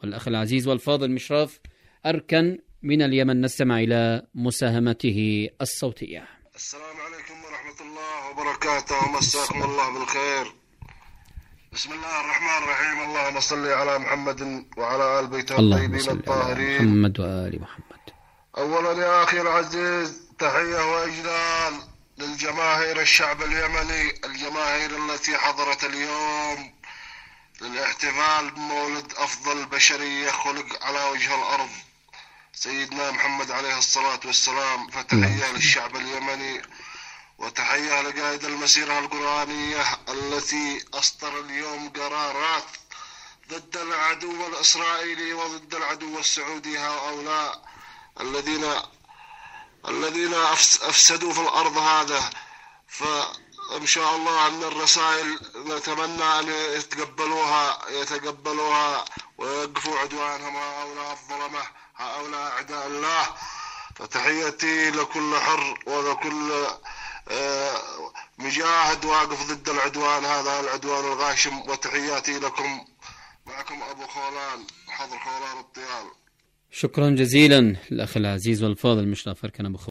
والأخ العزيز والفاضل مشرف أركن من اليمن، نستمع إلى مساهمته الصوتية. السلام عليكم ورحمة الله وبركاته، مساكم الله بالخير. بسم الله الرحمن الرحيم. اللهم صل على محمد وعلى آل بيته الطيبين الطاهرين. محمد وآل محمد. أولا يا أخي العزيز، تحية وإجلال للجماهير الشعب اليمني، الجماهير التي حضرت اليوم للاحتفال بمولد أفضل بشرية خلق على وجه الأرض سيدنا محمد عليه الصلاة والسلام. فتحية للشعب اليمني، وتحية لقائد المسيرة القرآنية التي أصدر اليوم قرارات ضد العدو الإسرائيلي وضد العدو السعودي، هؤلاء الذين أفسدوا في الأرض هذا. فإن شاء الله أن الرسائل نتمنى أن يتقبلوها ويوقفوا عدوانهم، هؤلاء الظلمة، هؤلاء أعداء الله. فتحيتي لكل حر ولكل مجاهد واقف ضد العدوان هذا، العدوان الغاشم. وتحياتي لكم، معكم أبو خولان، حضر خولان الطيال. شكرا جزيلا الأخ العزيز والفاضل مشرف أركن أبو خولان.